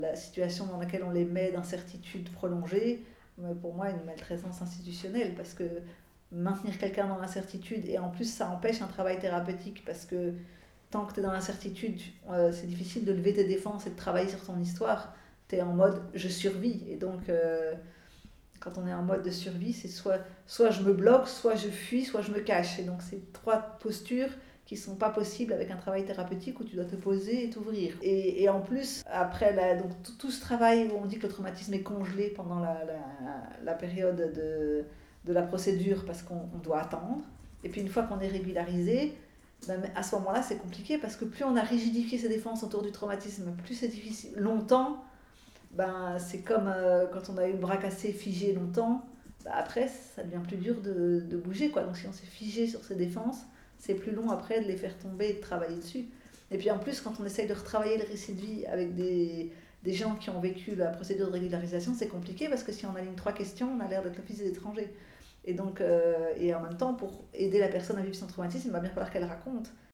la situation dans laquelle on les met d'incertitude prolongée, mais pour moi, une maltraitance institutionnelle, parce que maintenir quelqu'un dans l'incertitude, et en plus, ça empêche un travail thérapeutique, parce que tant que tu es dans l'incertitude, c'est difficile de lever tes défenses et de travailler sur ton histoire. Tu es en mode je survis, et donc quand on est en mode de survie, c'est soit je me bloque, soit je fuis, soit je me cache. Et donc c'est trois postures qui ne sont pas possibles avec un travail thérapeutique où tu dois te poser et t'ouvrir. Et en plus, après donc tout ce travail où on dit que le traumatisme est congelé pendant la période de la procédure parce qu'on doit attendre, et puis une fois qu'on est régularisé, ben, à ce moment-là, c'est compliqué parce que plus on a rigidifié ses défenses autour du traumatisme, plus c'est difficile. Longtemps, ben, c'est comme quand on a eu le bras cassé, figé longtemps, ben, après, ça devient plus dur de bouger, quoi. Donc si on s'est figé sur ses défenses, c'est plus long après de les faire tomber et de travailler dessus. Et puis en plus, quand on essaye de retravailler le récit de vie avec des gens qui ont vécu la procédure de régularisation, c'est compliqué parce que si on aligne trois questions, on a l'air d'être le fils des étrangers. Et donc, et en même temps, pour aider la personne à vivre son traumatisme, il va bien falloir qu'elle raconte.